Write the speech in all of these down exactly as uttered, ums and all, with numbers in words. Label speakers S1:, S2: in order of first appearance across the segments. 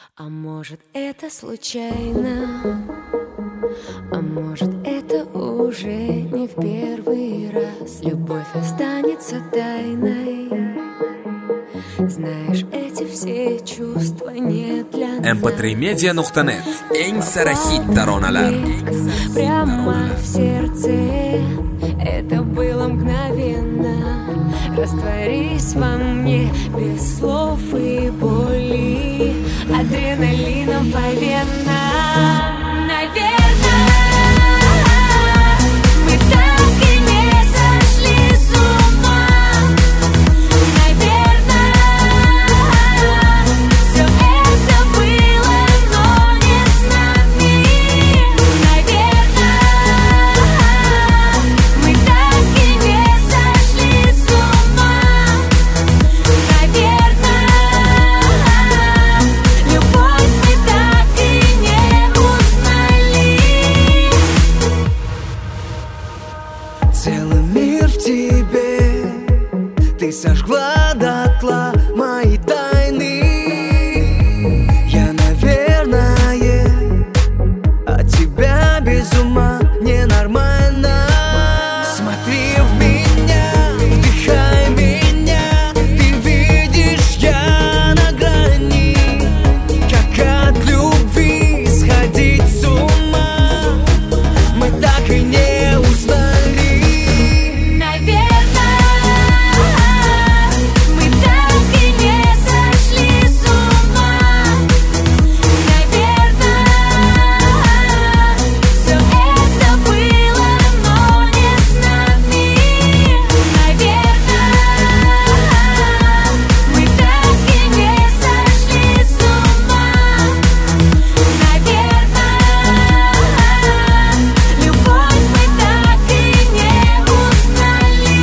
S1: А может, это случайно, а может, это уже не в первый раз. Любовь останется тайной. Знаешь, эти все чувства не для нас.
S2: эм пэ три медиа точка нет. Eng sara hittar onalar.
S1: Прямо в сердце. Это было мгновенно. Растворись во мне без слов и боли. Адреналином по венам. Наверное, мы так и не сошли с ума. Наверное, все это было, но не с нами. Наверное, мы так и не сошли с ума. Наверное, любовь мы так и не узнали.
S3: Целый мир в тебе, ты сожгла дотла мои тайны. Я, наверное, от тебя без ума ненормально. Смотри в меня, вдыхай меня. Ты видишь, я на грани. Как от любви сходить с ума мы так и не узнали.
S1: Наверное, мы так и не сошли с ума. Наверное, все это было, но не с нами. Наверное, мы так и не сошли с ума. Наверное, любовь мы так и не узнали.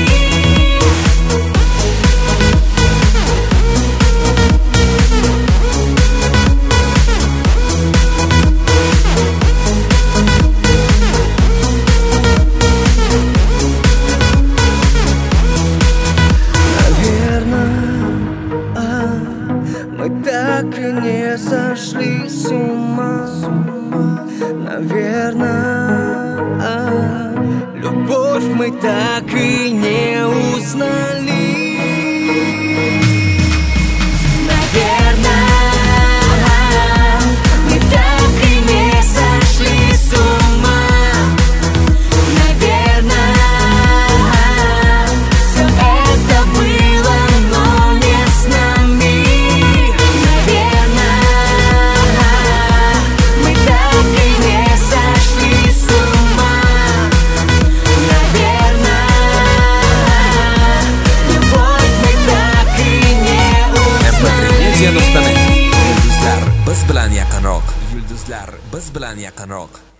S3: Наверное, а, мы так и не сошли с ума. Наверное, а, любовь мы так и не узнали.
S1: Наверное, мы так и не сошли с ума. Наверное, все это было, но не с нами. Наверное, мы так и не сошли с ума. Наверное, любовь мы так и не
S2: эм пэ три медиа точка нет.
S1: узнали.
S2: Yulduzlar biz bilan yaqinroq. Yulduzlar biz bilan yaqinroq.